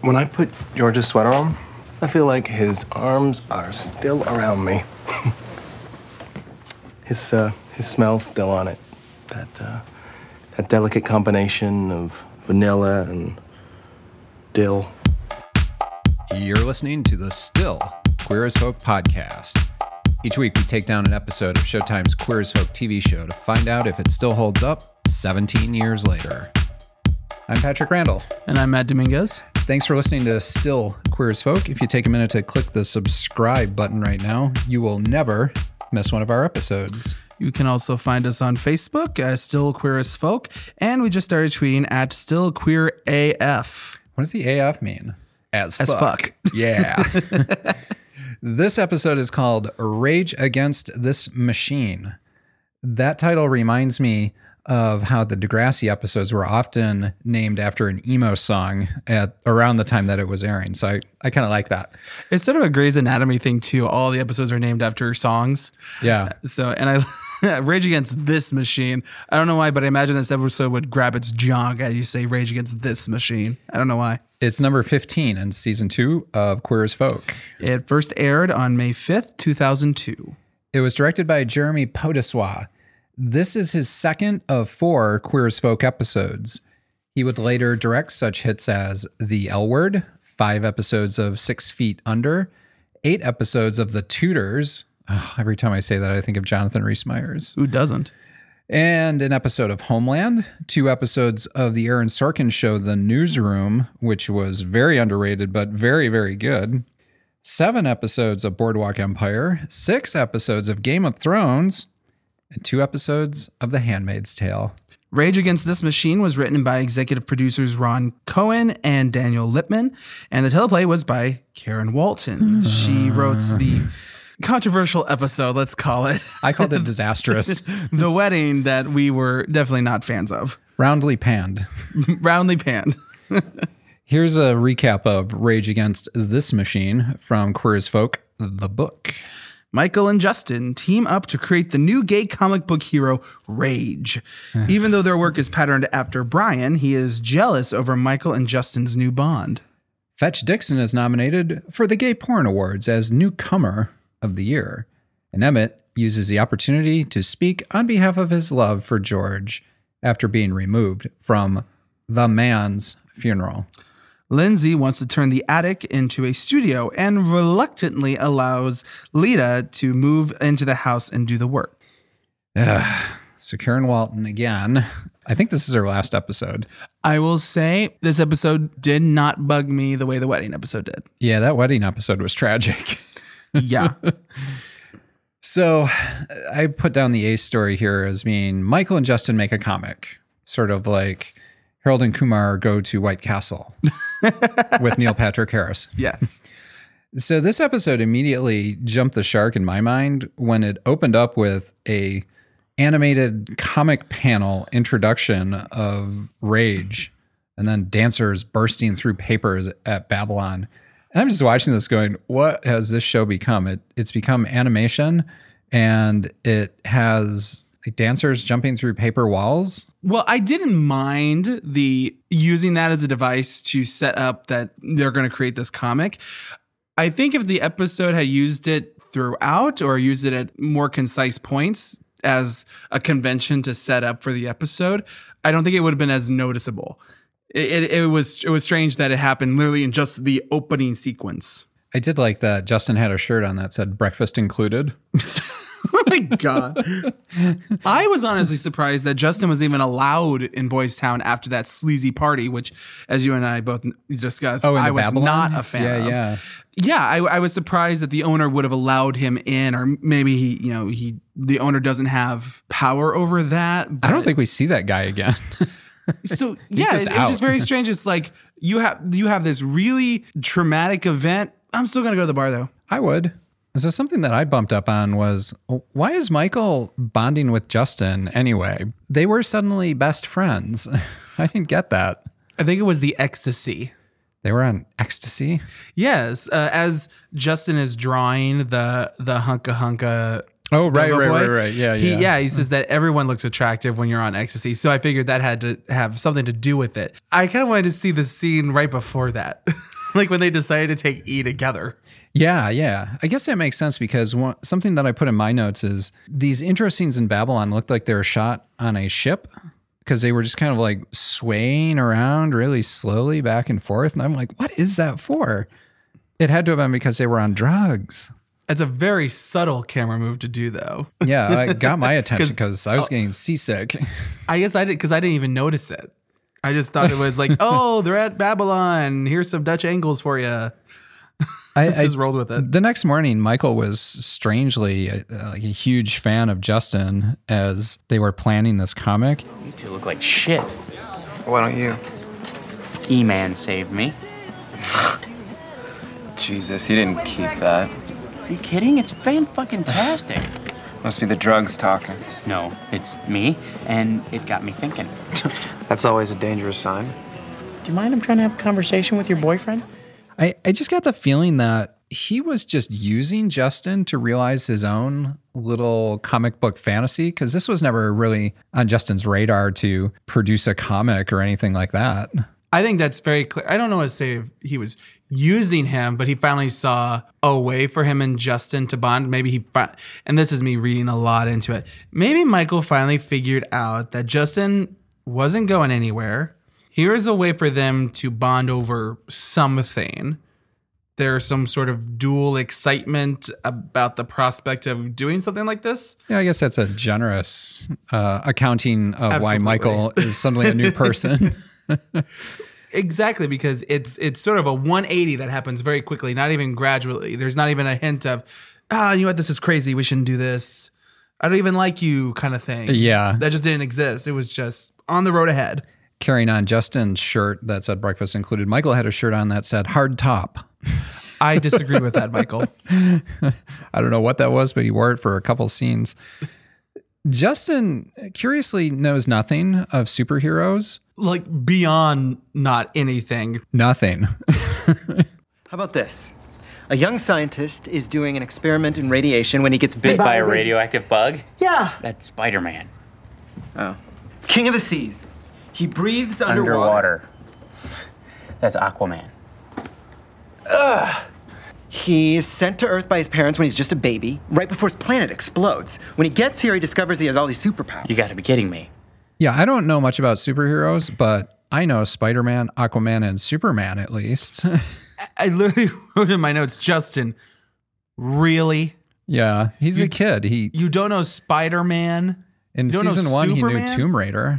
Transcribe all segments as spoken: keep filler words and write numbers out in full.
When I put George's sweater on, I feel like his arms are still around me. his uh, his smell's still on it. That uh, that delicate combination of vanilla and dill. You're listening to the Still Queer as Folk podcast. Each week we take down an episode of Showtime's Queer as Folk T V show to find out if it still holds up seventeen years later. I'm Patrick Randall. And I'm Matt Dominguez. Thanks for listening to Still Queer as Folk. If you take a minute to click the subscribe button right now, you will never miss one of our episodes. You can also find us on Facebook as Still Queer as Folk, and we just started tweeting at Still Queer A F. What does the A F mean? As, as fuck. fuck. Yeah. This episode is called Rage Against This Machine. That title reminds me of how the Degrassi episodes were often named after an emo song at around the time that it was airing. So I, I kind of like that. It's sort of a Grey's Anatomy thing too. All the episodes are named after songs. Yeah. So, and I Rage Against This Machine. I don't know why, but I imagine this episode would grab its junk as you say Rage Against This Machine. I don't know why. It's number fifteen in season two of Queer as Folk. It first aired on May fifth, two thousand two. It was directed by Jeremy Podeswa. This is his second of four Queer as Folk episodes. He would later direct such hits as The L Word, five episodes of Six Feet Under, eight episodes of The Tudors. Oh, every time I say that, I think of Jonathan Rhys-Meyers. Who doesn't? And an episode of Homeland, two episodes of the Aaron Sorkin show, The Newsroom, which was very underrated, but very, very good. Seven episodes of Boardwalk Empire, six episodes of Game of Thrones, and two episodes of The Handmaid's Tale. Rage Against This Machine was written by executive producers Ron Cohen and Daniel Lippman, and the teleplay was by Karen Walton. She wrote the controversial episode, let's call it. I called it disastrous. The wedding that we were definitely not fans of. Roundly panned. Roundly panned. Here's a recap of Rage Against This Machine from Queer as Folk, the book. Michael and Justin team up to create the new gay comic book hero, Rage. Even though their work is patterned after Brian, he is jealous over Michael and Justin's new bond. Fetch Dixon is nominated for the Gay Porn Awards as Newcomer of the Year. And Emmett uses the opportunity to speak on behalf of his love for George after being removed from the man's funeral. Lindsay wants to turn the attic into a studio and reluctantly allows Lita to move into the house and do the work. Ugh. So Karen Walton again. I think this is her last episode. I will say this episode did not bug me the way the wedding episode did. Yeah, that wedding episode was tragic. Yeah. So I put down the ace story here as being Michael and Justin make a comic, sort of like Harold and Kumar go to White Castle with Neil Patrick Harris. Yes. So this episode immediately jumped the shark in my mind when it opened up with a animated comic panel introduction of Rage and then dancers bursting through papers at Babylon. And I'm just watching this going, what has this show become? It It's become animation and it has dancers jumping through paper walls. Well, I didn't mind the using that as a device to set up that they're going to create this comic. I think if the episode had used it throughout or used it at more concise points as a convention to set up for the episode, I don't think it would have been as noticeable. It, it, it was it was strange that it happened literally in just the opening sequence. I did like that Justin had a shirt on that said breakfast included. Oh my God. I was honestly surprised that Justin was even allowed in Boys Town after that sleazy party, which, as you and I both discussed, oh, I was Babylon? not a fan yeah, of. Yeah, yeah. I, I was surprised that the owner would have allowed him in, or maybe he, you know, he the owner doesn't have power over that. I don't think we see that guy again. So yeah, just it, it's just very strange. It's like you have you have this really traumatic event. I'm still gonna go to the bar though. I would. So something that I bumped up on was, why is Michael bonding with Justin anyway? They were suddenly best friends. I didn't get that. I think it was the ecstasy. They were on ecstasy? Yes. Uh, as Justin is drawing the the hunka hunka. Oh, right, Dogo right, Boy, right, right. Yeah, he, yeah. yeah, he says that everyone looks attractive when you're on ecstasy. So I figured that had to have something to do with it. I kind of wanted to see the scene right before that. like when they decided to take E together. Yeah, yeah. I guess that makes sense because one, something that I put in my notes is these intro scenes in Babylon looked like they were shot on a ship because they were just kind of like swaying around really slowly back and forth. And I'm like, what is that for? It had to have been because they were on drugs. It's a very subtle camera move to do, though. Yeah, it got my attention because I was getting seasick. I guess I did because I didn't even notice it. I just thought it was like, oh, they're at Babylon. Here's some Dutch angles for you. I, I just rolled with it. The next morning, Michael was strangely a, a huge fan of Justin as they were planning this comic. You two look like shit. Why don't you? E-Man saved me. Jesus, you didn't keep that. Are you kidding? It's fan-fucking-tastic. Must be the drugs talking. No, it's me, and it got me thinking. That's always a dangerous sign. Do you mind I'm trying to have a conversation with your boyfriend? I, I just got the feeling that he was just using Justin to realize his own little comic book fantasy, because this was never really on Justin's radar to produce a comic or anything like that. I think that's very clear. I don't know what to say if he was using him, but he finally saw a way for him and Justin to bond. Maybe he, fi- and this is me reading a lot into it. Maybe Michael finally figured out that Justin wasn't going anywhere. Here's a way for them to bond over something. There's some sort of dual excitement about the prospect of doing something like this. Yeah, I guess that's a generous uh, accounting of Absolutely. why Michael is suddenly a new person. Exactly, because it's it's sort of a one eighty that happens very quickly, not even gradually. There's not even a hint of, ah, you know what, this is crazy, we shouldn't do this. I don't even like you kind of thing. Yeah. That just didn't exist. It was just on the road ahead. Carrying on Justin's shirt that said breakfast included, Michael had a shirt on that said hard top. I disagree with that, Michael. I don't know what that was, but he wore it for a couple scenes. Justin curiously knows nothing of superheroes. Like beyond not anything. Nothing. How about this? A young scientist is doing an experiment in radiation when he gets bit, Bit by a radioactive bug? Yeah. That's Spider-Man. Oh. King of the seas. He breathes underwater. Underwater. That's Aquaman. He's sent to Earth by his parents when he's just a baby, right before his planet explodes. When he gets here, he discovers he has all these superpowers. You gotta be kidding me. Yeah, I don't know much about superheroes, but I know Spider-Man, Aquaman, and Superman at least. I literally wrote in my notes, Justin, really? Yeah, he's You- a kid. He You don't know Spider-Man? in you don't know season one he knew Superman? Tomb Raider.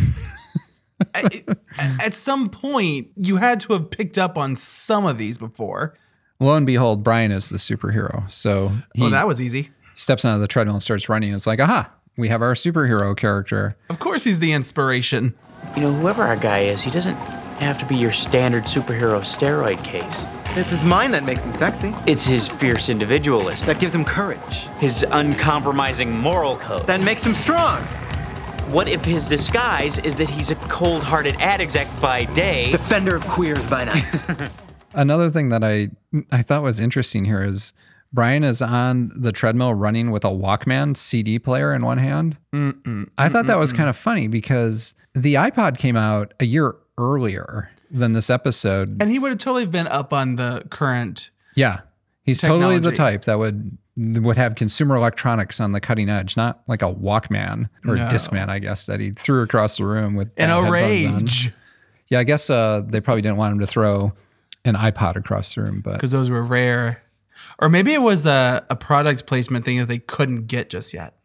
I- At some point, you had to have picked up on some of these before. Lo and behold, Brian is the superhero. So he Oh, that was easy. steps onto the treadmill and starts running. It's like, aha, we have our superhero character. Of course he's the inspiration. You know, whoever our guy is, he doesn't have to be your standard superhero steroid case. It's his mind that makes him sexy. It's his fierce individualism, That gives him courage. his uncompromising moral code. That makes him strong. What if his disguise is that he's a cold-hearted ad exec by day? Defender of queers by night. Another thing that I I thought was interesting here is Brian is on the treadmill running with a Walkman C D player in one hand. Mm-mm, I thought that was kind of funny because the iPod came out a year earlier than this episode. And he would have totally been up on the current. Yeah, he's totally the Technology. type that would would have consumer electronics on the cutting edge, not like a Walkman or No. Discman, I guess, that he threw across the room with In uh, a headphones on. rage. Yeah, I guess uh, they probably didn't want him to throw an iPod across the room, but Because those were rare. Or maybe it was a, a product placement thing that they couldn't get just yet.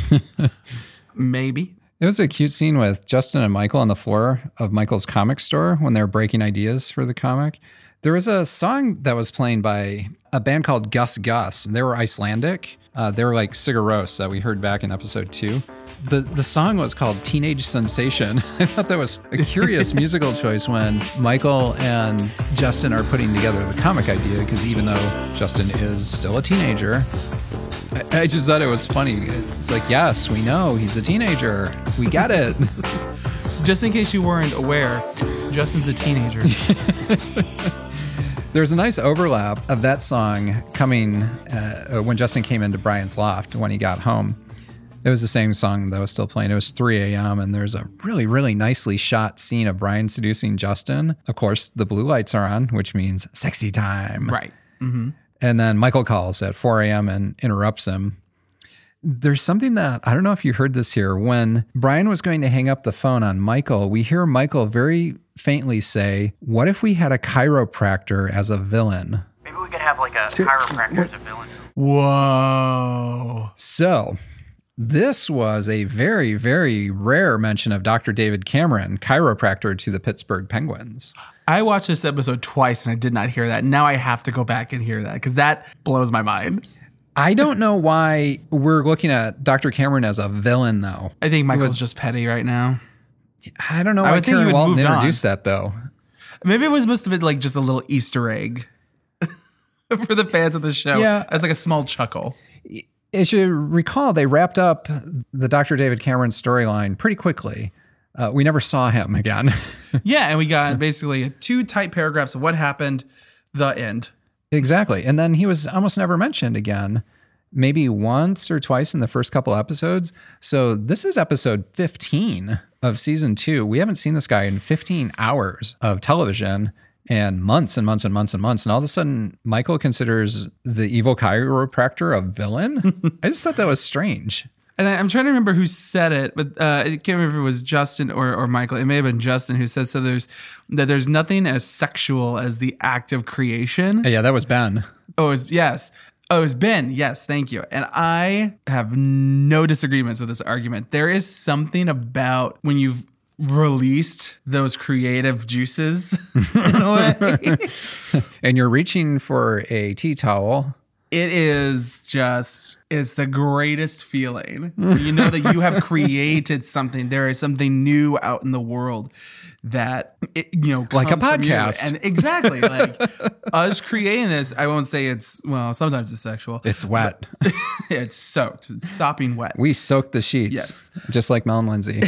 Maybe. it was a cute scene with Justin and Michael on the floor of Michael's comic store when they were breaking ideas for the comic. There was a song that was playing by a band called Gus Gus. They were Icelandic. Uh, they were like Sigur Rós that we heard back in episode two. The the song was called Teenage Sensation. I thought that was a curious musical choice when Michael and Justin are putting together the comic idea, because even though Justin is still a teenager, I, I just thought it was funny. It's like, yes, we know he's a teenager. We get it. Just in case you weren't aware, Justin's a teenager. There's a nice overlap of that song coming uh, when Justin came into Brian's loft when he got home. It was the same song that was still playing. It was three a.m. and there's a really, really nicely shot scene of Brian seducing Justin. Of course, the blue lights are on, which means sexy time. Right. Mm-hmm. And then Michael calls at four a.m. and interrupts him. There's something that, I don't know if you heard this here. When Brian was going to hang up the phone on Michael, we hear Michael very faintly say, what if we had a chiropractor as a villain? Maybe we could have like a chiropractor as a villain. Whoa. So this was a very, very rare mention of Doctor David Cameron, chiropractor to the Pittsburgh Penguins. I watched this episode twice and I did not hear that. Now I have to go back and hear that because that blows my mind. I don't know why we're looking at Doctor Cameron as a villain, though. I think Michael's was, just petty right now. I don't know I why would think he Karen would Walton moved on. introduced that, though. Maybe it was must have been like just a little Easter egg for the fans of the show. Yeah. As like a small chuckle. As you recall, they wrapped up the Doctor David Cameron storyline pretty quickly. Uh, we never saw him again. Yeah, and we got basically two tight paragraphs of what happened, the end. Exactly. And then he was almost never mentioned again, maybe once or twice in the first couple episodes. So this is episode fifteen of season two. We haven't seen this guy in fifteen hours of television and months and months and months and months. And all of a sudden, Michael considers the evil chiropractor a villain. I just thought that was strange. And I, I'm trying to remember who said it, but uh, I can't remember if it was Justin or, or Michael. It may have been Justin who said so. There's that there's nothing as sexual as the act of creation. Yeah, that was Ben. Oh, it was, yes. Oh, it was Ben. Yes, thank you. And I have no disagreements with this argument. There is something about when you've released those creative juices in a way. And you're reaching for a tea towel. It is just, it's the greatest feeling. You know that you have created something. There is something new out in the world that, it, you know, like a comes from you. podcast. And exactly. Like us creating this, I won't say it's, well, sometimes it's sexual. It's wet. It's soaked. It's sopping wet. We soaked the sheets. Yes. Just like Mel and Lindsay.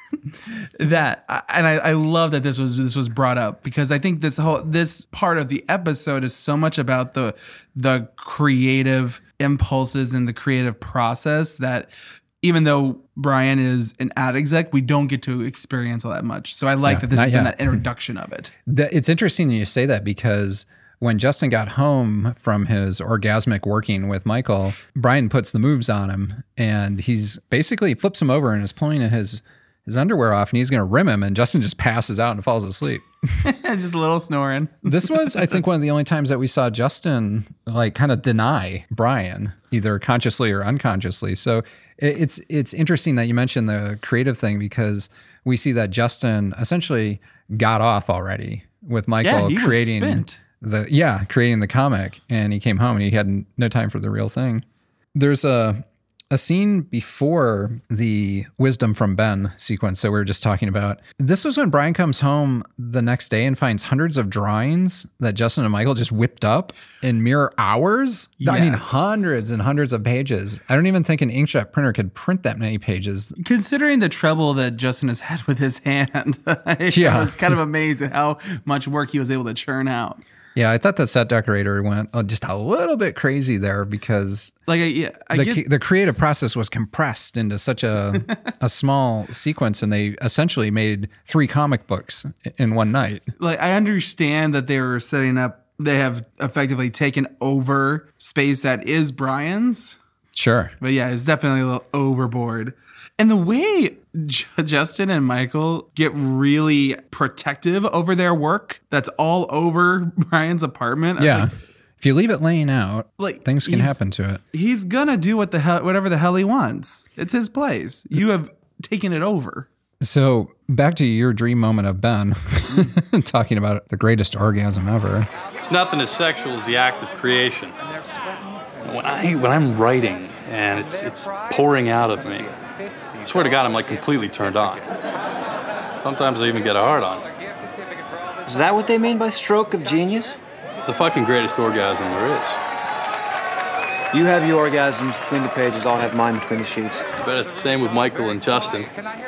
That and I, I love that this was this was brought up because I think this whole this part of the episode is so much about the the creative impulses and the creative process that even though Brian is an ad exec, we don't get to experience all that much. So I like Yeah, that this not has been yet. that introduction of it. That, it's interesting that you say that because when Justin got home from his orgasmic working with Michael, Brian puts the moves on him and he's basically flips him over and is pulling his his underwear off and he's going to rim him and Justin just passes out and falls asleep. Just a little snoring. This was, I think, one of the only times that we saw Justin like kind of deny Brian, either consciously or unconsciously. So it- it's it's interesting that you mentioned the creative thing because we see that Justin essentially got off already with Michael Yeah, he was creating spent. the yeah creating the comic, and he came home and he had no time for the real thing. There's a A scene before the Wisdom from Ben sequence that we were just talking about. This was when Brian comes home the next day and finds hundreds of drawings that Justin and Michael just whipped up in mere hours. I mean, Yes. hundreds and hundreds of pages. I don't even think an inkjet printer could print that many pages. Considering the trouble that Justin has had with his hand, I Yeah. was kind of amazed at how much work he was able to churn out. Yeah, I thought the set decorator went oh, just a little bit crazy there because Like, I, yeah, I the, get, the creative process was compressed into such a a small sequence, and they essentially made three comic books in one night. like I understand that they were setting up. They have effectively taken over space that is Brian's, Sure. but yeah, it's definitely a little overboard. And the way J- Justin and Michael get really protective over their work, that's all over Brian's apartment. I was Yeah. like, If you leave it laying out, Like, things can he's- happen to it. he's gonna do what the hell, whatever the hell he wants. It's his place. You have taken it over. So back to your dream moment of Ben, talking about the greatest orgasm ever. It's nothing as sexual as the act of creation. When I when I'm writing and it's it's pouring out of me, I swear to God, I'm like completely turned on. Sometimes I even get a hard on. Is that what they mean by stroke of genius? It's the fucking greatest orgasm there is. You have your orgasms between the pages, I'll have mine between the sheets. But it's the same with Michael and Justin.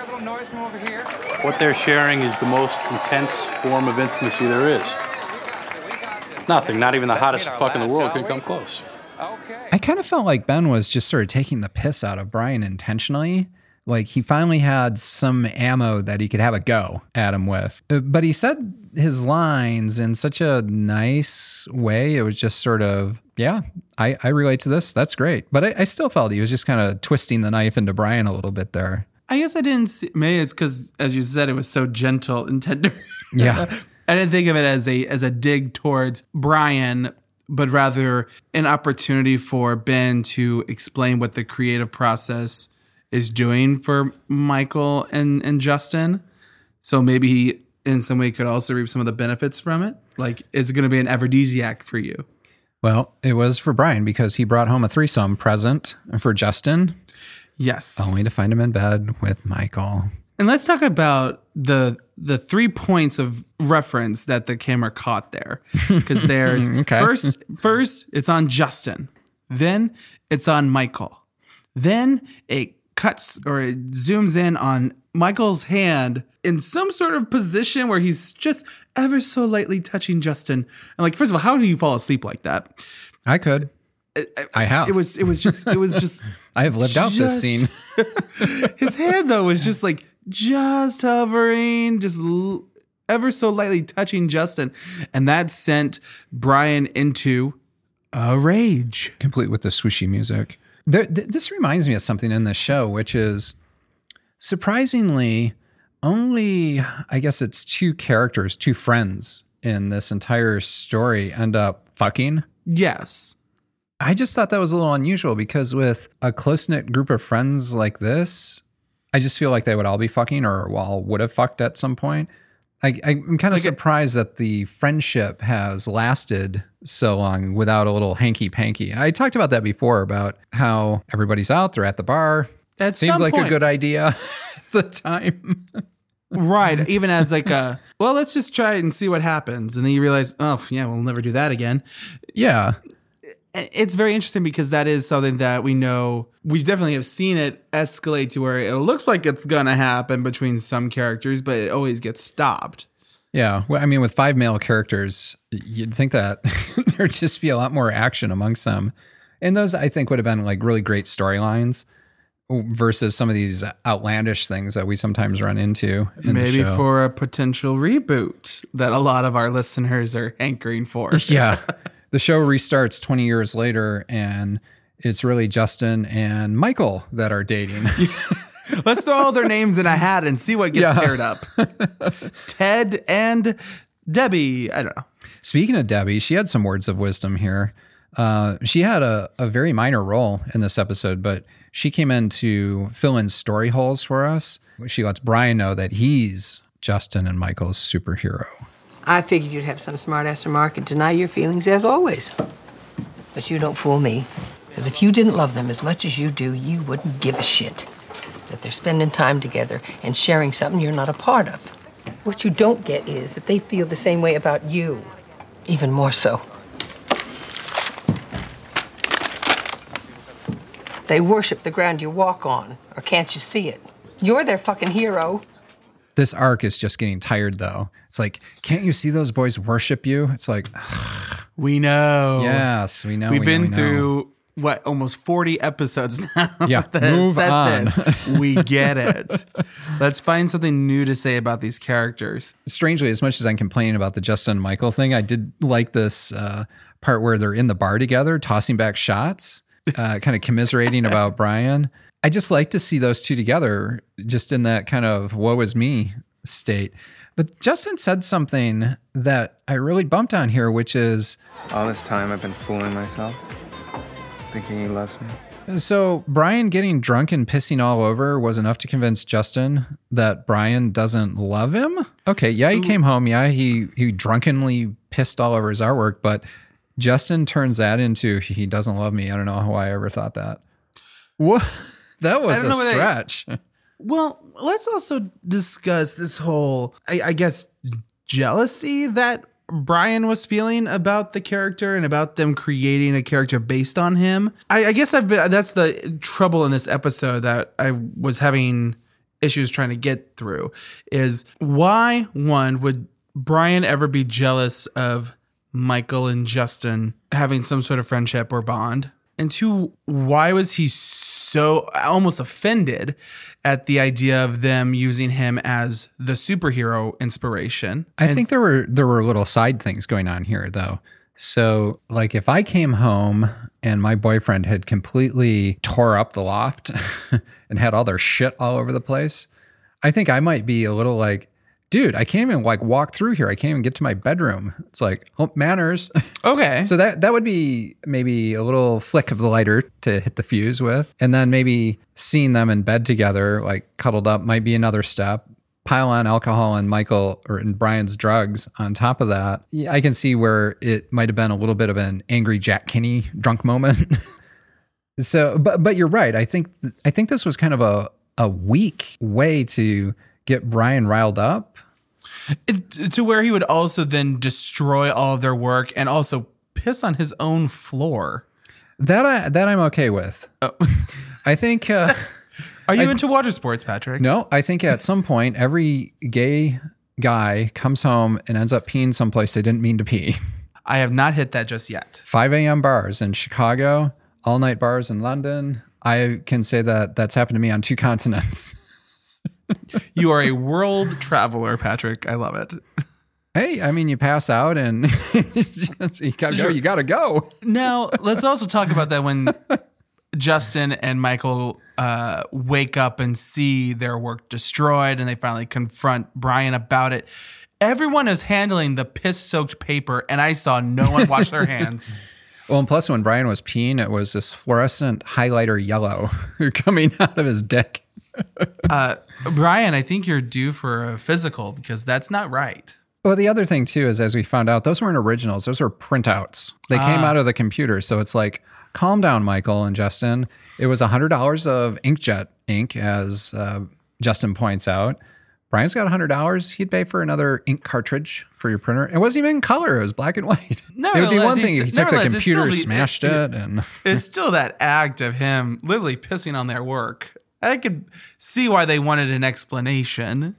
What they're sharing is the most intense form of intimacy there is. Nothing, not even the hottest fuck in the world, can come close. I kind of felt like Ben was just sort of taking the piss out of Brian intentionally. Like he finally had some ammo that he could have a go at him with. Uh, But he said his lines in such a nice way. It was just sort of, yeah, I, I relate to this. That's great. But I, I still felt he was just kind of twisting the knife into Brian a little bit there. I guess I didn't see, maybe it's because, as you said, it was so gentle and tender. Yeah. I didn't think of it as a as a dig towards Brian, but rather an opportunity for Ben to explain what the creative process is doing for Michael and, and Justin. So maybe he, in some way, could also reap some of the benefits from it. Like, is it going to be an aphrodisiac for you? Well, it was for Brian because he brought home a threesome present for Justin, Yes. only to find him in bed with Michael. And let's talk about the the three points of reference that the camera caught there. Because there's Okay. first first it's on Justin. Then it's on Michael. Then it cuts or it zooms in on Michael's hand in some sort of position where he's just ever so lightly touching Justin. And like, first of all, how do you fall asleep like that? I could. I have. It was it was just it was just I have lived out this just- scene. His hand, though, was just like, just hovering, just l- ever so lightly touching Justin. And that sent Brian into a rage. Complete with the swooshy music. There, th- this reminds me of something in the show, which is surprisingly only, I guess it's two characters, two friends in this entire story end up fucking. Yes. I just thought that was a little unusual because with a close-knit group of friends like this, I just feel like they would all be fucking or all would have fucked at some point. I, I'm kind of Like it- surprised that the friendship has lasted so long without a little hanky-panky. I talked about that before, about how everybody's out, they're at the bar. At Seems some like point- a good idea at the time. Right. Even as like a, well, let's just try it and see what happens. And then you realize, oh, yeah, we'll never do that again. Yeah. It's very interesting because that is something that we know, we definitely have seen it escalate to where it looks like it's going to happen between some characters, but it always gets stopped. Yeah. Well, I mean, with five male characters, you'd think that there'd just be a lot more action amongst them. And those, I think, would have been like really great storylines versus some of these outlandish things that we sometimes run into in Maybe the show. for a potential reboot that a lot of our listeners are hankering for. Yeah. The show restarts twenty years later, and it's really Justin and Michael that are dating. Let's throw all their names in a hat and see what gets Yeah. paired up. Ted and Debbie. I don't know. Speaking of Debbie, she had some words of wisdom here. Uh, she had a, a very minor role in this episode, but she came in to fill in story holes for us. She lets Brian know that he's Justin and Michael's superhero. I figured you'd have some smartass remark and deny your feelings as always. But you don't fool me. Because if you didn't love them as much as you do, you wouldn't give a shit that they're spending time together and sharing something you're not a part of. What you don't get is that they feel the same way about you. Even more so. They worship the ground you walk on, or can't you see it? You're their fucking hero. This arc is just getting tired, though. It's like, can't you see those boys worship you? It's like, We know. yes, we know. We've we been know, we know. through, what, almost forty episodes now Yeah, that has move said on. this. We get it. Let's find something new to say about these characters. Strangely, as much as I'm complaining about the Justin and Michael thing, I did like this uh, part where they're in the bar together, tossing back shots, uh, kind of commiserating about Brian. I just like to see those two together, just in that kind of woe is me state. But Justin said something that I really bumped on here, which is, All this time I've been fooling myself, thinking he loves me. so Brian getting drunk and pissing all over was enough to convince Justin that Brian doesn't love him? Okay, yeah, he came home. Yeah, he he drunkenly pissed all over his artwork, but Justin turns that into he doesn't love me. I don't know how I ever thought that. What? That was don't a know what I- stretch. Well, let's also discuss this whole, I, I guess, jealousy that Brian was feeling about the character and about them creating a character based on him. I, I guess I've been, that's the trouble in this episode that I was having issues trying to get through is why, one, would Brian ever be jealous of Michael and Justin having some sort of friendship or bond? And two, why was he so almost offended at the idea of them using him as the superhero inspiration? I And think there were there were little side things going on here, though. So, like, if I came home and my boyfriend had completely tore up the loft and had all their shit all over the place, I think I might be a little like, dude, I can't even like walk through here. I can't even get to my bedroom. It's like, oh, manners. Okay. So that that would be maybe a little flick of the lighter to hit the fuse with. And then maybe seeing them in bed together, like cuddled up, might be another step. Pile on alcohol and Michael or and Brian's drugs on top of that. I can see where it might have been a little bit of an angry Jack Kinney drunk moment. So, but but you're right. I think th- I think this was kind of a a weak way to get Brian riled up. It, to where he would also then destroy all of their work and also piss on his own floor. That I that I'm okay with. Oh. I think. Uh, Are you I, into water sports, Patrick? No, I think at some point every gay guy comes home and ends up peeing someplace they didn't mean to pee. I have not hit that just yet. five a.m. bars in Chicago, all night bars in London. I can say that that's happened to me on two continents. You are a world traveler, Patrick. I love it. Hey, I mean, you pass out and you gotta go. You gotta go. Now, let's also talk about that when Justin and Michael uh, wake up and see their work destroyed and they finally confront Brian about it. Everyone is handling the piss-soaked paper, and I saw no one wash their hands. Well, and plus when Brian was peeing, it was this fluorescent highlighter yellow coming out of his dick. uh, Brian, I think you're due for a physical because that's not right. Well, the other thing, too, is as we found out, those weren't originals. Those were printouts. They ah. came out of the computer. So it's like, calm down, Michael and Justin. It was one hundred dollars of inkjet ink, as uh, Justin points out. Brian's got one hundred dollars. He'd pay for another ink cartridge for your printer. It wasn't even in color. It was black and white. It would be one thing if he took the computer, the, smashed it. it and It's still that act of him literally pissing on their work. I could see why they wanted an explanation.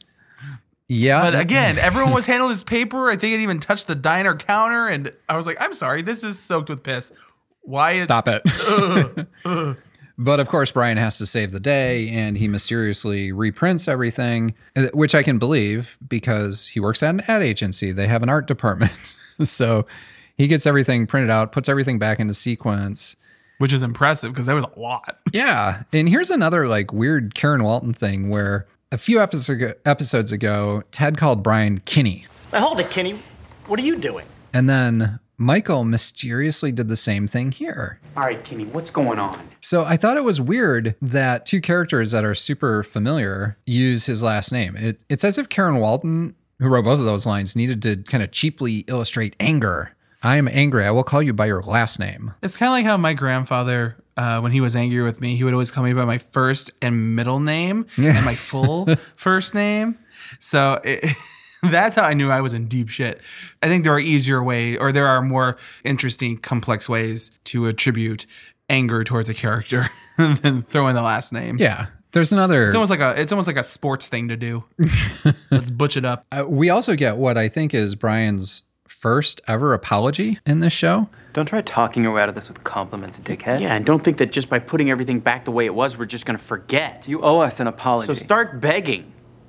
Yeah. But again, everyone was handling his paper. I think it even touched the diner counter. And I was like, I'm sorry, this is soaked with piss. Why is Stop it. ugh, ugh. But of course, Brian has to save the day and he mysteriously reprints everything, which I can believe because he works at an ad agency. They have an art department. So he gets everything printed out, puts everything back into sequence. Which is impressive because there was a lot. Yeah. And here's another like weird Karen Walton thing where a few episodes ago, Ted called Brian Kinney. Now, hold it, Kinney. What are you doing? And then Michael mysteriously did the same thing here. All right, Kinney, what's going on? So I thought it was weird that two characters that are super familiar use his last name. It, it's as if Karen Walton, who wrote both of those lines, needed to kind of cheaply illustrate anger. I am angry. I will call you by your last name. It's kind of like how my grandfather, uh, when he was angry with me, he would always call me by my first and middle name yeah. and my full first name. So it, that's how I knew I was in deep shit. I think there are easier ways, or there are more interesting, complex ways to attribute anger towards a character than throwing the last name. Yeah. There's another. It's almost like a. It's almost like a sports thing to do. Let's butch it up. Uh, we also get what I think is Brian's first ever apology in this show. Don't try talking your way out of this with compliments, dickhead. Yeah, and don't think that just by putting everything back the way it was, we're just going to forget. You owe us an apology. So start begging.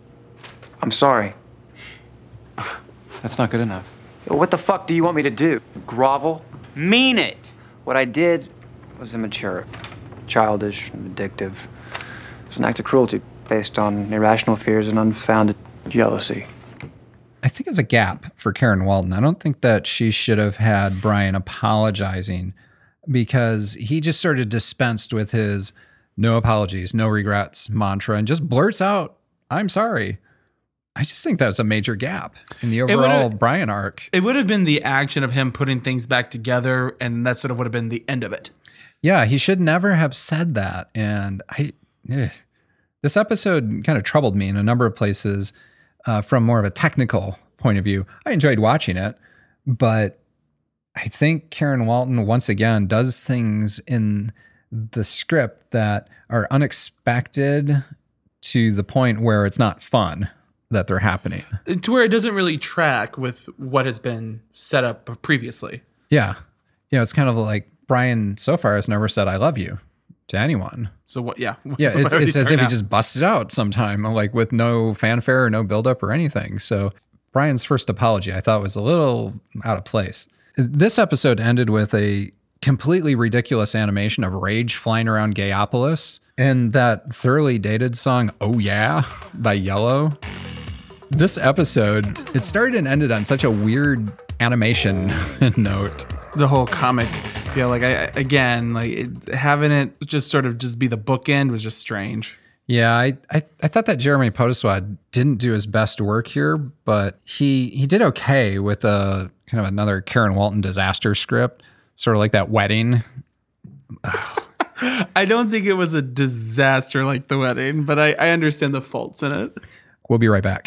I'm sorry. That's not good enough. What the fuck do you want me to do? Grovel? Mean it. What I did was immature, childish, and addictive. It was an act of cruelty based on irrational fears and unfounded jealousy. I think it's a gap for Karen Walton. I don't think that she should have had Brian apologizing because he just sort of dispensed with his no apologies, no regrets mantra and just blurts out, I'm sorry. I just think that's a major gap in the overall Brian arc. It would have been the action of him putting things back together, and that sort of would have been the end of it. Yeah, he should never have said that. And I, ugh, this episode kind of troubled me in a number of places. Uh, from more of a technical point of view. I enjoyed watching it, but I think Karen Walton once again does things in the script that are unexpected to the point where it's not fun that they're happening. To where it doesn't really track with what has been set up previously. Yeah. You know, it's kind of like Brian so far has never said "I love you" to anyone. So what? Yeah, Yeah, it's, Why would he it's as start if he now? just busted out sometime, like with no fanfare or no buildup or anything. So Brian's first apology, I thought, was a little out of place. This episode ended with a completely ridiculous animation of Rage flying around Gayopolis and that thoroughly dated song "Oh Yeah" by Yellow. This episode, it started and ended on such a weird animation note. The whole comic, yeah, like I again, like it, having it just sort of just be the bookend was just strange. Yeah, I, I I thought that Jeremy Podeswad didn't do his best work here, but he he did okay with a kind of another Karen Walton disaster script, sort of like that wedding. I don't think it was a disaster like The Wedding, but I, I understand the faults in it. We'll be right back.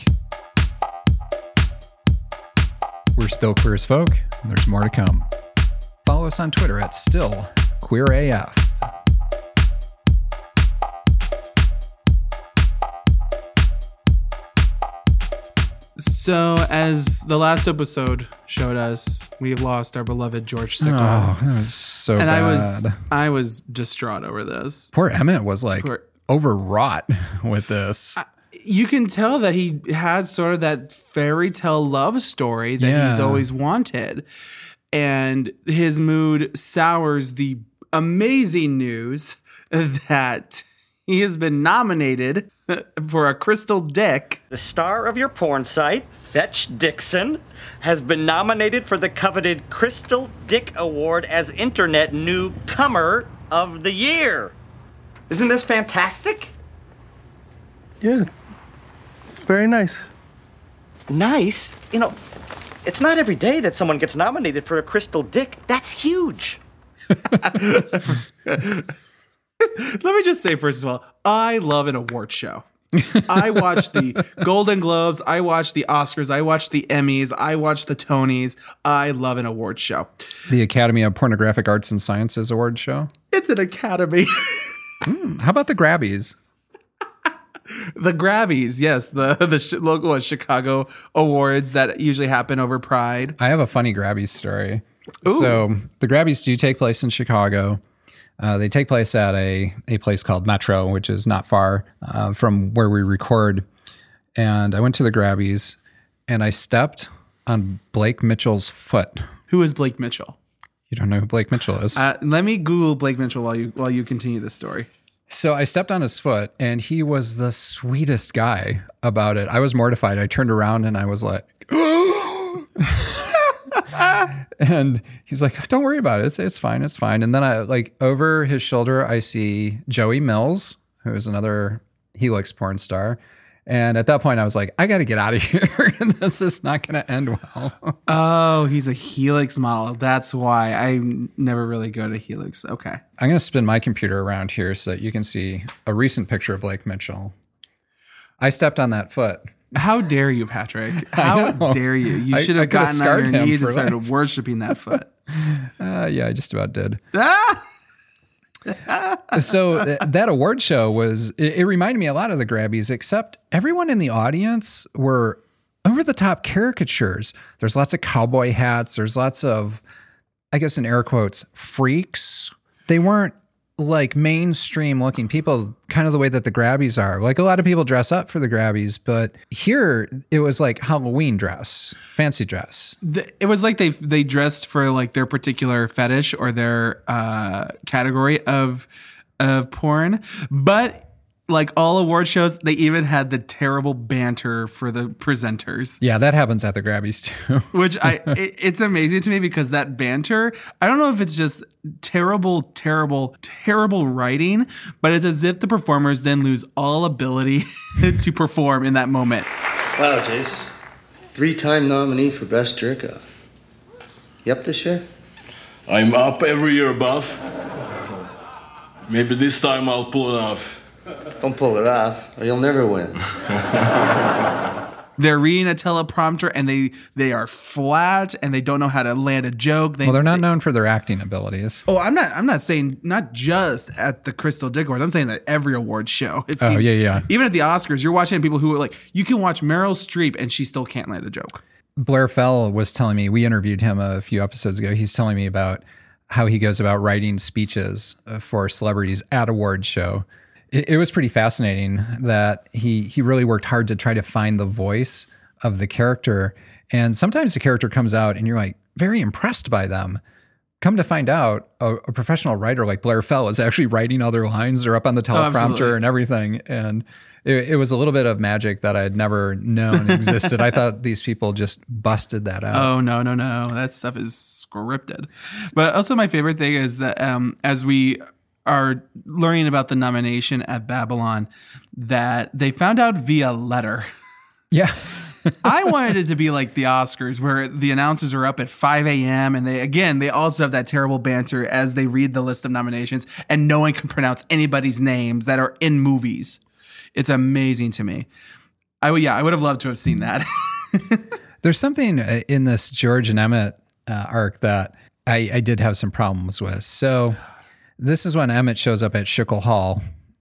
We're still queer as folk, and there's more to come. Follow us on Twitter at still queer A F. So, as the last episode showed us, we've lost our beloved George Sicko. Oh, that was so and bad. I was I was distraught over this. Poor Emmett was like Poor- overwrought with this. You can tell that he had sort of that fairy tale love story that Yeah. he's always wanted. And his mood sours the amazing news that he has been nominated for a Crystal Dick. The star of your porn site, Fetch Dixon, has been nominated for the coveted Crystal Dick Award as Internet Newcomer of the Year. Isn't this fantastic? Yeah, it's very nice. Nice? You know, it's not every day that someone gets nominated for a Crystal Dick. That's huge. Let me just say, first of all, I love an award show. I watch the Golden Globes. I watch the Oscars. I watch the Emmys. I watch the Tonys. I love an award show. The Academy of Pornographic Arts and Sciences Award show. It's an academy. mm, how about the Grabbies? The Grabbies, yes, the the sh- local uh, Chicago awards that usually happen over Pride. I have a funny Grabbies story. Ooh. So the Grabbies do take place in Chicago. Uh, they take place at a, a place called Metro, which is not far uh, from where we record. And I went to the Grabbies, and I stepped on Blake Mitchell's foot. Who is Blake Mitchell? You don't know who Blake Mitchell is? Uh, let me Google Blake Mitchell while you while you continue this story. So I stepped on his foot, and he was the sweetest guy about it. I was mortified. I turned around, and I was like, and he's like, "Don't worry about it. It's, it's fine. It's fine." And then I like over his shoulder, I see Joey Mills, who is another Helix porn star. And at that point, I was like, I got to get out of here. This is not going to end well. Oh, he's a Helix model. That's why I never really go to Helix. Okay. I'm going to spin my computer around here so that you can see a recent picture of Blake Mitchell. I stepped on that foot. How dare you, Patrick? How dare you? You I- should I have could've gotten on scarred your him knees and for started life. worshiping that foot. Uh, yeah, I just about did. Ah! So th- that award show was, it, it reminded me a lot of the Grabbies, except everyone in the audience were over the top caricatures. There's lots of cowboy hats. There's lots of, I guess in air quotes, freaks. They weren't like mainstream looking people, kind of the way that the Grabbies are. Like a lot of people dress up for the Grabbies, but here it was like Halloween dress, fancy dress. The- It was like they they dressed for like their particular fetish or their uh, category of of porn, but like all award shows, they even had the terrible banter for the presenters. Yeah, that happens at the Grabbies too. Which I it, it's amazing to me because that banter, I don't know if it's just terrible, terrible, terrible writing, but it's as if the performers then lose all ability to perform in that moment. Wow, Jace. Three-time nominee for Best Jerk-Off. You up this year? I'm up every year, Buff. Maybe this time I'll pull it off. Don't pull it off, or you'll never win. They're reading a teleprompter and they they are flat and they don't know how to land a joke. They, Well, they're not they- known for their acting abilities. Oh, I'm not. I'm not saying not just at the Crystal Dick Awards. I'm saying that every award show. It Oh, seems, yeah, yeah. Even at the Oscars, you're watching people who are like, you can watch Meryl Streep and she still can't land a joke. Blair Fell was telling me, we interviewed him a few episodes ago. He's telling me about how he goes about writing speeches for celebrities at award show. It, it was pretty fascinating that he he really worked hard to try to find the voice of the character. And sometimes the character comes out and you're like very impressed by them. Come to find out, a, a professional writer like Blair Fell is actually writing all their lines. They're up on the teleprompter oh, and everything. And it, it was a little bit of magic that I had never known existed. I thought these people just busted that out. Oh, no, no, no. That stuff is scripted. But also my favorite thing is that um, as we are learning about the nomination at Babylon, that they found out via letter. Yeah. I wanted it to be like the Oscars where the announcers are up at five a.m. and they, again, they also have that terrible banter as they read the list of nominations and no one can pronounce anybody's names that are in movies. It's amazing to me. I would, yeah, I would have loved to have seen that. There's something in this George and Emmett uh, arc that I, I did have some problems with. So this is when Emmett shows up at Schickel Hall.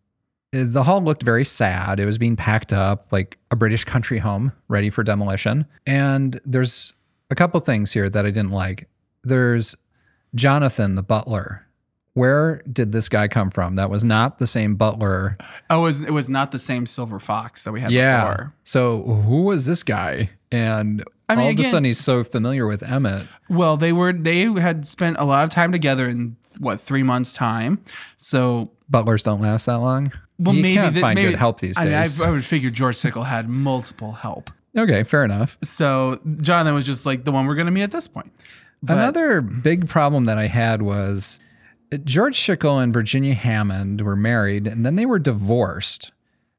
The hall looked very sad. It was being packed up like a British country home ready for demolition. And there's a couple things here that I didn't like. There's Jonathan, the butler. Where did this guy come from? That was not the same butler. Oh, it was, it was not the same Silver Fox that we had yeah. before. So who was this guy? And I mean, all again, of a sudden he's so familiar with Emmett. Well, they were they had spent a lot of time together in what, three months time. So butlers don't last that long. Well, you maybe can't the, find maybe, good help these I days. mean, I, I would figure George Sickle had multiple help. Okay, fair enough. So Jonathan was just like the one we're going to meet at this point. But another big problem that I had was George Schickel and Virginia Hammond were married, and then they were divorced.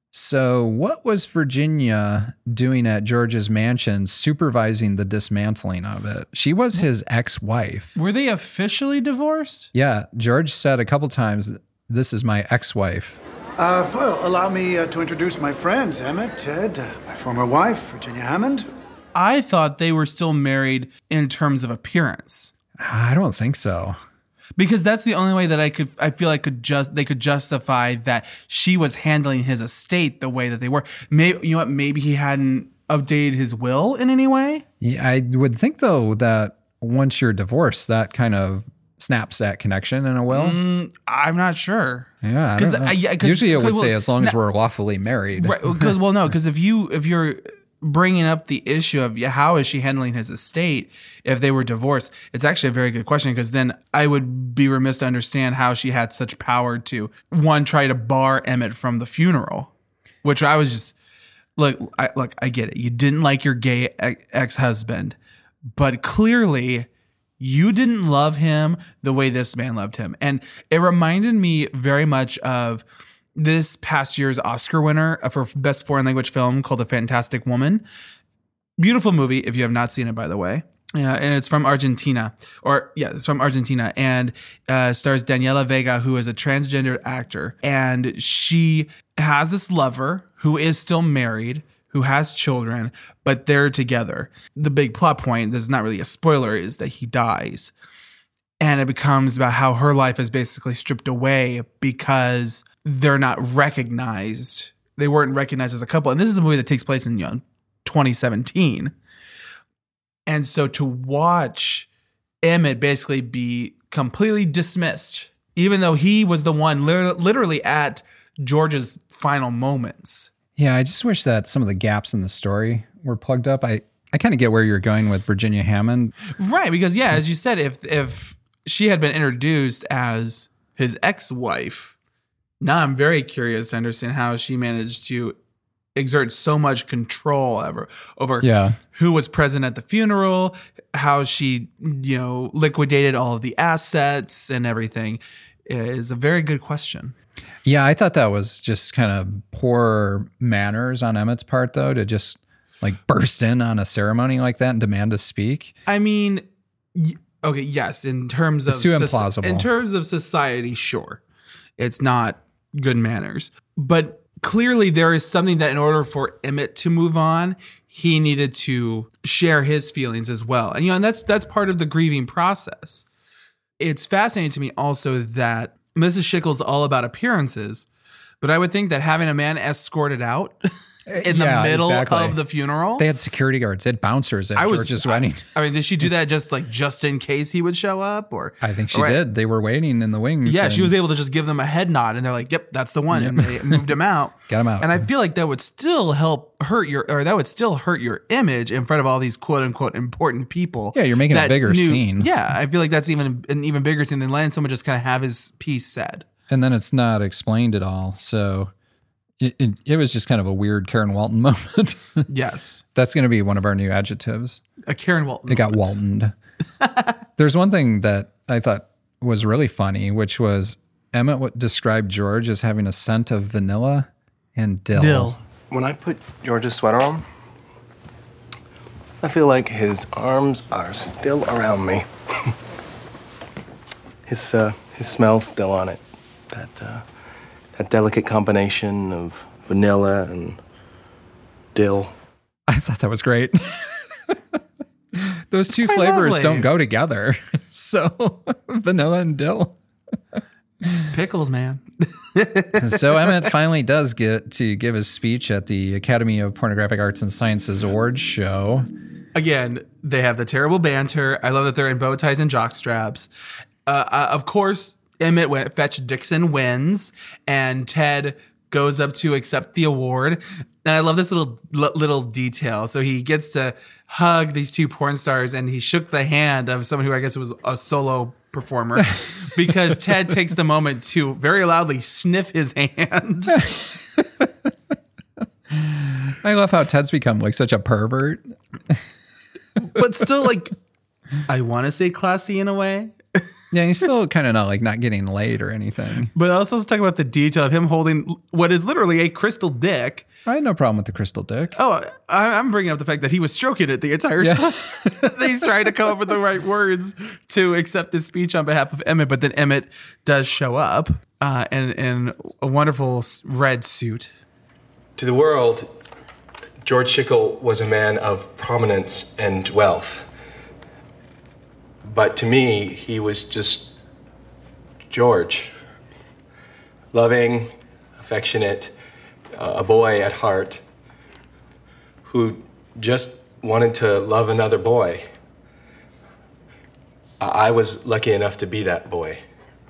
So what was Virginia doing at George's mansion supervising the dismantling of it? She was his ex-wife. Were they officially divorced? Yeah, George said a couple times, "This is my ex-wife." Uh, well, allow me uh, to introduce my friends, Emmett, Ted, uh, my former wife, Virginia Hammond. I thought they were still married in terms of appearance. I don't think so. Because that's the only way that I could, I feel like could just, they could justify that she was handling his estate the way that they were. Maybe, you know what, maybe he hadn't updated his will in any way? Yeah, I would think though that once you're divorced, that kind of snaps that connection in a will. Mm, I'm not sure. Yeah, I don't know. I, yeah usually it would say as long as we're lawfully married. Right, because well, no, because if you if you're bringing up the issue of how is she handling his estate if they were divorced, it's actually a very good question, because then I would be remiss to understand how she had such power to one try to bar Emmett from the funeral, which I was just look. I, look, I get it. You didn't like your gay ex-husband, but clearly you didn't love him the way this man loved him. And it reminded me very much of this past year's Oscar winner for Best Foreign Language Film called A Fantastic Woman. Beautiful movie, if you have not seen it, by the way. Yeah, and it's from Argentina. Or, yeah, it's from Argentina. And uh, stars Daniela Vega, who is a transgender actor. And she has this lover who is still married, who has children, but they're together. The big plot point, this is not really a spoiler, is that he dies. And it becomes about how her life is basically stripped away because they're not recognized. They weren't recognized as a couple. And this is a movie that takes place in, you know, twenty seventeen. And so to watch Emmett basically be completely dismissed, even though he was the one literally at George's final moments. Yeah, I just wish that some of the gaps in the story were plugged up. I, I kind of get where you're going with Virginia Hammond. Right, because yeah, as you said, if if she had been introduced as his ex-wife, now I'm very curious to understand how she managed to exert so much control over over yeah. who was present at the funeral, how she, you know, liquidated all of the assets and everything is a very good question. Yeah, I thought that was just kind of poor manners on Emmett's part, though, to just like burst in on a ceremony like that and demand to speak. I mean, okay, yes, in terms of it's too implausible. In terms of society, sure, it's not good manners, but clearly there is something that in order for Emmett to move on, he needed to share his feelings as well, and you know, and that's that's part of the grieving process. It's fascinating to me also that Missus Schickel's all about appearances, But I would think that having a man escorted out in Yeah, the middle exactly. of the funeral. They had security guards, they had bouncers at I was, George's I, wedding. I mean, did she do that just like just in case he would show up? Or I think she or, did. They were waiting in the wings. Yeah, and she was able to just give them a head nod, and they're like, "Yep, that's the one," Yep. and they moved him out. Got him out. And I feel like that would still help hurt your, or that would still hurt your image in front of all these quote unquote important people. Yeah, you're making a that bigger knew- scene. Yeah, I feel like that's even an even bigger scene than letting someone just kind of have his piece said. And then it's not explained at all. So it, it, it was just kind of a weird Karen Walton moment. Yes. That's going to be one of our new adjectives. A Karen Walton. It got Waltoned. There's one thing that I thought was really funny, which was Emmett w- described George as having a scent of vanilla and dill. Dill. When I put George's sweater on, I feel like his arms are still around me. his uh, his smell's still on it. That uh, that delicate combination of vanilla and dill. I thought that was great. Those two quite flavors lovely. don't go together. So vanilla and dill. Pickles, man. So Emmett finally does get to give his speech at the Academy of Pornographic Arts and Sciences awards show. Again, they have the terrible banter. I love that they're in bow ties and jock straps. Uh, uh, of course, Emmett went, Fetch Dixon wins, and Ted goes up to accept the award. And I love this little l- little detail. So he gets to hug these two porn stars, and he shook the hand of someone who I guess was a solo performer because Ted takes the moment to very loudly sniff his hand. I love how Ted's become like such a pervert. But still, like, I want to say classy in a way. Yeah, he's still kind of not like not getting laid or anything. But also, let's talk about the detail of him holding what is literally a crystal dick. I had no problem with the crystal dick. Oh, I, I'm bringing up the fact that he was stroking it the entire Yeah. time. He's trying to come up with the right words to accept this speech on behalf of Emmett, but then Emmett does show up uh, in, in a wonderful red suit. To the world, George Schickel was a man of prominence and wealth. But to me, he was just George. Loving, affectionate, uh, a boy at heart who just wanted to love another boy. I I was lucky enough to be that boy.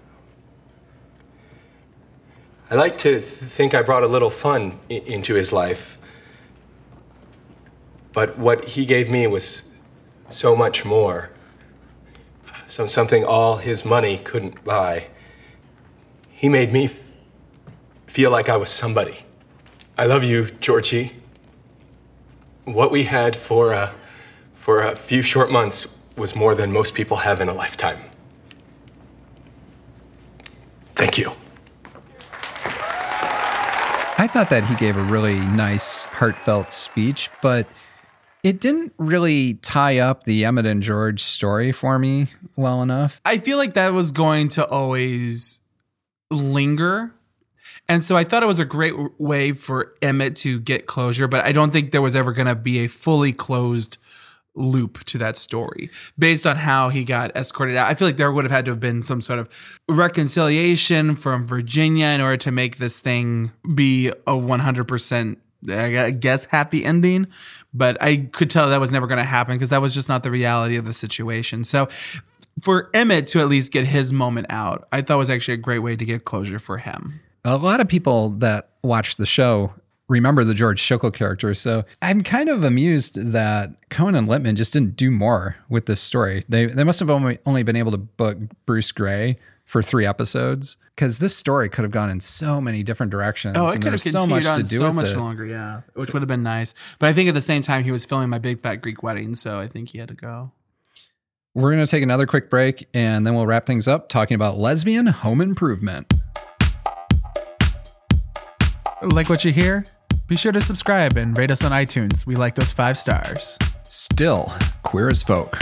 I like to th- think I brought a little fun I- into his life. But what he gave me was so much more. So something all his money couldn't buy. He made me f- feel like I was somebody. I love you, Georgie. What we had for a, for a few short months was more than most people have in a lifetime. Thank you. I thought that he gave a really nice, heartfelt speech, but it didn't really tie up the Emmett and George story for me well enough. I feel like that was going to always linger. And so I thought it was a great w- way for Emmett to get closure, but I don't think there was ever going to be a fully closed loop to that story based on how he got escorted out. I feel like there would have had to have been some sort of reconciliation from Virginia in order to make this thing be a one hundred percent, I guess, happy ending. But I could tell that was never going to happen because that was just not the reality of the situation. So for Emmett to at least get his moment out, I thought was actually a great way to get closure for him. A lot of people that watch the show remember the George Schickel character. So I'm kind of amused that Cohen and Littman just didn't do more with this story. They they must have only, only been able to book Bruce Gray for three episodes because this story could have gone in so many different directions. Oh, it and could have there's so continued much on to do so with much it. longer, yeah, which would have been nice. But I think at the same time, he was filming My Big Fat Greek Wedding, so I think he had to go. We're going to take another quick break and then we'll wrap things up talking about lesbian home improvement. Like what you hear? Be sure to subscribe and rate us on iTunes. We like those five stars. Still queer as folk.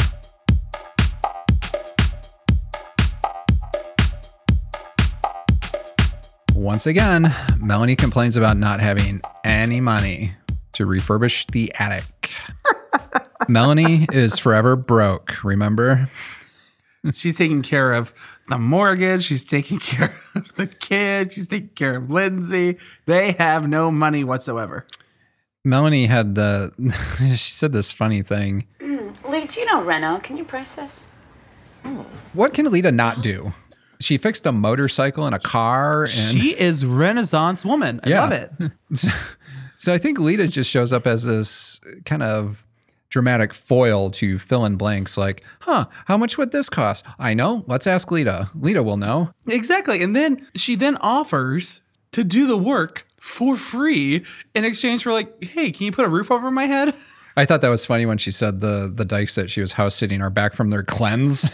Once again, Melanie complains about not having any money to refurbish the attic. Melanie is forever broke, remember? She's taking care of the mortgage. She's taking care of the kid. She's taking care of Lindsay. They have no money whatsoever. Melanie had the, she said this funny thing. Lee, do you know Renault? Can you price this? What can Lita not do? She fixed a motorcycle and a car. And she is Renaissance woman. I yeah. love it. So, so I think Lita just shows up as this kind of dramatic foil to fill in blanks like, huh, how much would this cost? I know. Let's ask Lita. Lita will know. Exactly. And then she then offers to do the work for free in exchange for like, hey, can you put a roof over my head? I thought that was funny when she said the the dykes that she was house sitting are back from their cleanse.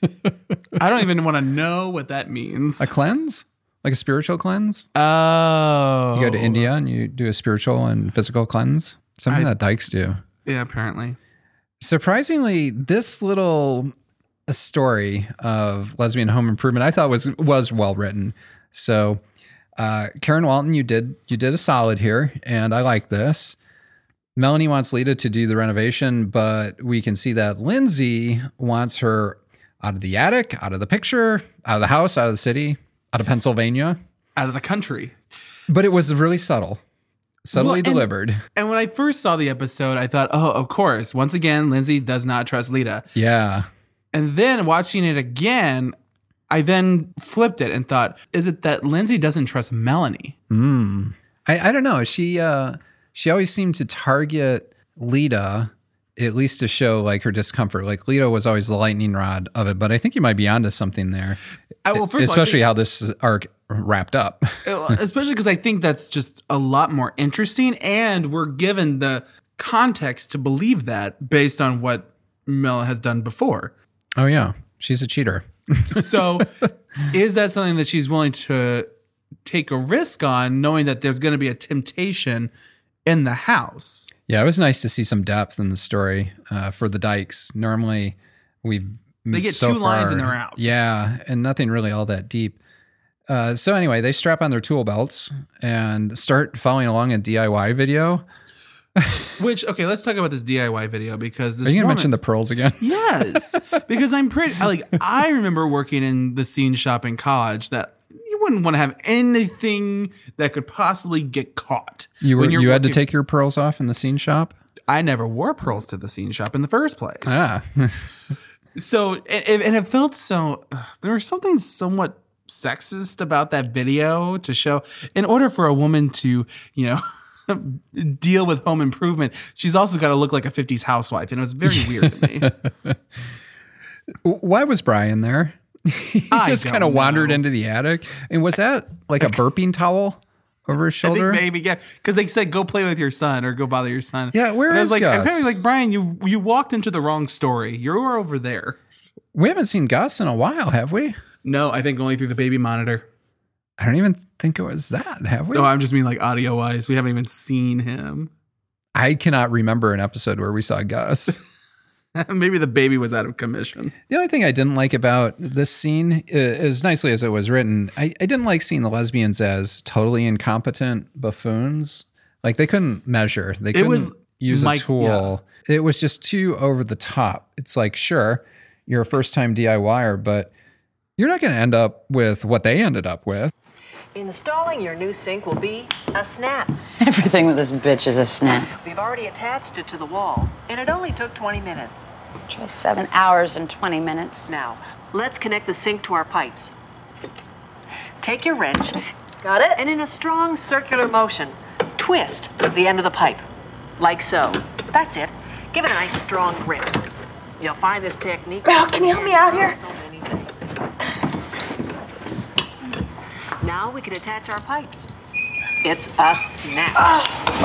I don't even want to know what that means. A cleanse? Like a spiritual cleanse? Oh. You go to India and you do a spiritual and physical cleanse? Something I, that dykes do. Yeah, apparently. Surprisingly, this little a story of lesbian home improvement I thought was was well written. So uh, Karen Walton, you did you did a solid here, and I like this. Melanie wants Lita to do the renovation, but we can see that Lindsay wants her out of the attic, out of the picture, out of the house, out of the city, out of Pennsylvania. Out of the country. But it was really subtle. Subtly well, and, delivered. And when I first saw the episode, I thought, oh, of course. Once again, Lindsay does not trust Lita. Yeah. And then watching it again, I then flipped it and thought, is it that Lindsay doesn't trust Melanie? Mm. I, I don't know. She uh, she always seemed to target Lita, at least to show like her discomfort. Like Lita was always the lightning rod of it, but I think you might be onto something there. I, well, first Especially all, how this arc wrapped up. Especially because I think that's just a lot more interesting, and we're given the context to believe that based on what Mel has done before. Oh, yeah. She's a cheater. So is that something that she's willing to take a risk on, knowing that there's going to be a temptation in the house? Yeah, it was nice to see some depth in the story uh, for the Dykes. Normally, we've They get so two lines far, and they're out. Yeah, and nothing really all that deep. Uh, so anyway, they strap on their tool belts and start following along a D I Y video. Which, okay, let's talk about this D I Y video because this Are you going to woman, mention the pearls again? Yes, because I'm pretty, like, I remember working in the scene shop in college that you wouldn't want to have anything that could possibly get caught. You were when you're you had to working- take your pearls off in the scene shop? I never wore pearls to the scene shop in the first place. Ah. So, and, and it felt so, ugh, there was something somewhat sexist about that video to show, in order for a woman to, you know, deal with home improvement, she's also got to look like a fifties housewife. And it was very weird to me. Why was Brian there? He I just don't kind of wandered know. into the attic. And was that like a burping towel over his I shoulder? think maybe, yeah. Because they said, go play with your son or go bother your son. Yeah, where and I was is like, Gus? I'm kind of like, Brian, you you walked into the wrong story. You're over there. We haven't seen Gus in a while, have we? No, I think only through the baby monitor. I don't even think it was that, have we? No, I'm just mean like audio wise. We haven't even seen him. I cannot remember an episode where we saw Gus. Maybe the baby was out of commission. The only thing I didn't like about this scene, uh, as nicely as it was written, I, I didn't like seeing the lesbians as totally incompetent buffoons. Like they couldn't measure. They couldn't was use Mike- a tool. It was just too over the top. It's like, sure, you're a first time DIYer, but you're not going to end up with what they ended up with. Installing your new sink will be a snap. Everything with this bitch is a snap. We've already attached it to the wall, and it only took twenty minutes. Try seven hours and twenty minutes. Now, let's connect the sink to our pipes. Take your wrench. Got it? And in a strong circular motion, twist the end of the pipe. Like so. That's it. Give it a nice strong grip. You'll find this technique... Oh, can you help me out here? Now we can attach our pipes. It's a snap.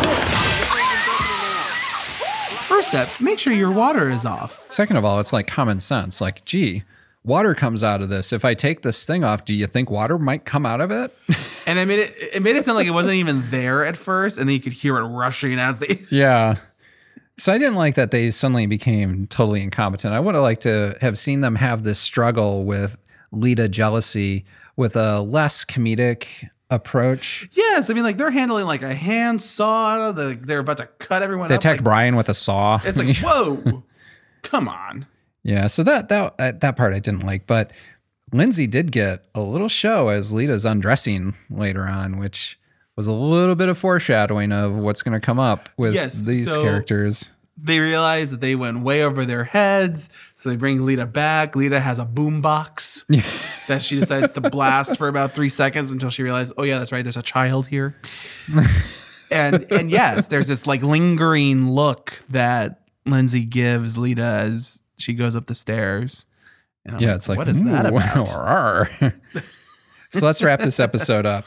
First step, make sure your water is off. Second of all, it's like common sense. Like, gee, water comes out of this. If I take this thing off, do you think water might come out of it? And I made it it made it sound like it wasn't even there at first, and then you could hear it rushing as they Yeah. So I didn't like that they suddenly became totally incompetent. I would have liked to have seen them have this struggle with Lita jealousy with a less comedic approach. Yes, I mean, like they're handling like a hand saw. The, they're about to cut everyone They up. attacked like, Brian with a saw. It's like, whoa, come on. Yeah, so that that uh, that part I didn't like, but Lindsay did get a little show as Lita's undressing later on, which was a little bit of foreshadowing of what's going to come up with Yes, these so- characters. They realize that they went way over their heads, so they bring Lita back. Lita has a boom box that she decides to blast for about three seconds until she realizes, oh yeah, that's right, there's a child here. and and yes, there's this like lingering look that Lindsay gives Lita as she goes up the stairs. And I'm Yeah, like, it's like, what is that "Ooh, about? rawr." So let's wrap this episode up.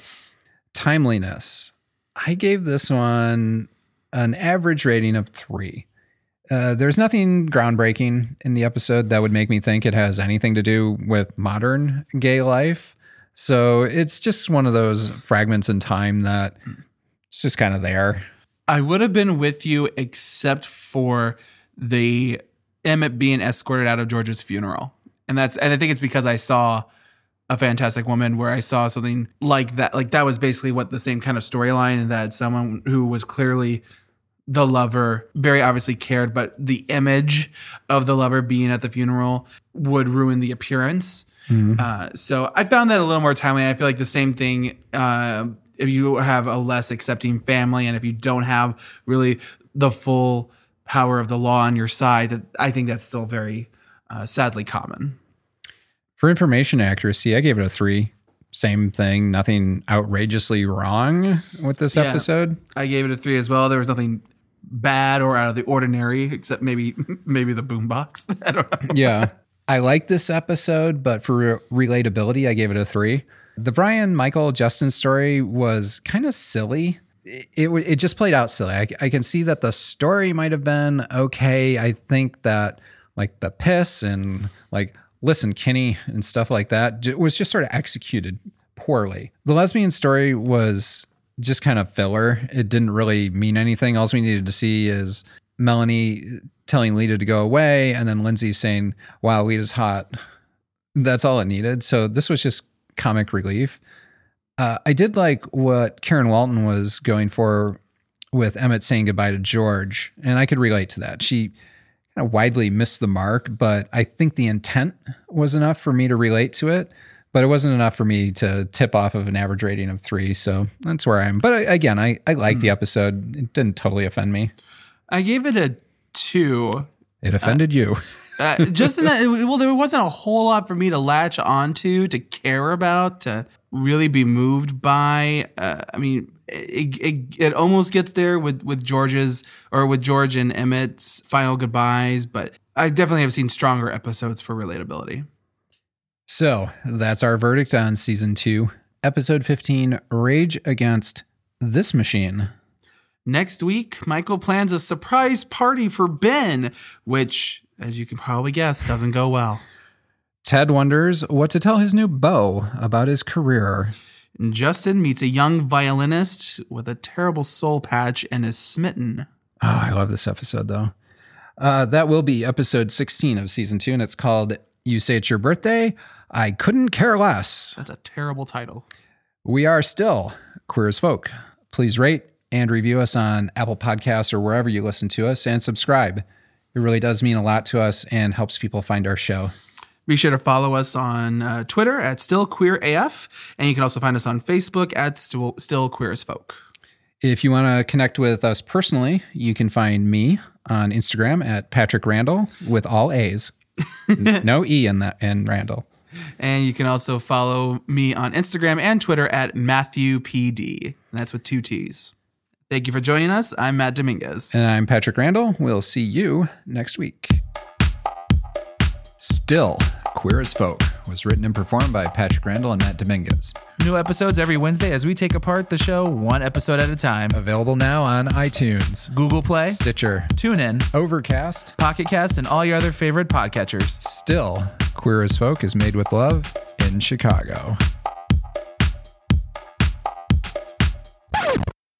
Timeliness. I gave this one an average rating of three. Uh, there's nothing groundbreaking in the episode that would make me think it has anything to do with modern gay life. So it's just one of those fragments in time that it's just kind of there. I would have been with you except for the Emmett being escorted out of George's funeral. And that's and I think it's because I saw A Fantastic Woman where I saw something like that. Like that was basically what the same kind of storyline, and that someone who was clearly the lover very obviously cared, but the image of the lover being at the funeral would ruin the appearance. Mm-hmm. Uh, so I found that a little more timely. I feel like the same thing uh, if you have a less accepting family and if you don't have really the full power of the law on your side, that I think that's still very uh, sadly common. For information accuracy, I gave it a three. Same thing. Nothing outrageously wrong with this Yeah, episode. I gave it a three as well. There was nothing bad or out of the ordinary, except maybe maybe the boombox. I don't know. Yeah. I like this episode, but for re- relatability, I gave it a three. The Brian, Michael, Justin story was kind of silly. It, it it just played out silly. I, I can see that the story might have been okay. I think that like the piss and like listen, Kenny and stuff like that j- was just sort of executed poorly. The lesbian story was just kind of filler. It didn't really mean anything. All we needed to see is Melanie telling Lita to go away and then Lindsay saying, wow, Lita's hot. That's all it needed. So this was just comic relief. Uh, I did like what Karen Walton was going for with Emmett saying goodbye to George, and I could relate to that. She kind of widely missed the mark, but I think the intent was enough for me to relate to it. But it wasn't enough for me to tip off of an average rating of three. So that's where I am. But I, again, I, I like the episode. It didn't totally offend me. I gave it a two. It offended uh, you. uh, just in that, well, there wasn't a whole lot for me to latch onto, to care about, to really be moved by. Uh, I mean, it, it it almost gets there with, with George's or with George and Emmett's final goodbyes. But I definitely have seen stronger episodes for relatability. So that's our verdict on season two, episode fifteen, Rage Against This Machine. Next week, Michael plans a surprise party for Ben, which, as you can probably guess, doesn't go well. Ted wonders what to tell his new beau about his career. And Justin meets a young violinist with a terrible soul patch and is smitten. Oh, I love this episode, though. Uh, that will be episode sixteen of season two, and it's called You Say It's Your Birthday? I Couldn't Care Less. That's a terrible title. We are still Queer as Folk. Please rate and review us on Apple Podcasts or wherever you listen to us, and subscribe. It really does mean a lot to us and helps people find our show. Be sure to follow us on uh, Twitter at StillQueerAF, and you can also find us on Facebook at Still, Still Queer as Folk. If you want to connect with us personally, you can find me on Instagram at Patrick Randall with all A's. No E in that in Randall. And you can also follow me on Instagram and Twitter at Matthew P D. And that's with two T's. Thank you for joining us. I'm Matt Dominguez. And I'm Patrick Randall. We'll see you next week. Still Queer as Folk was written and performed by Patrick Randall and Matt Dominguez. New episodes every Wednesday as we take apart the show one episode at a time. Available now on iTunes, Google Play, Stitcher, TuneIn, Overcast, Pocket Cast, and all your other favorite podcatchers. Still Queer as Folk is made with love in Chicago.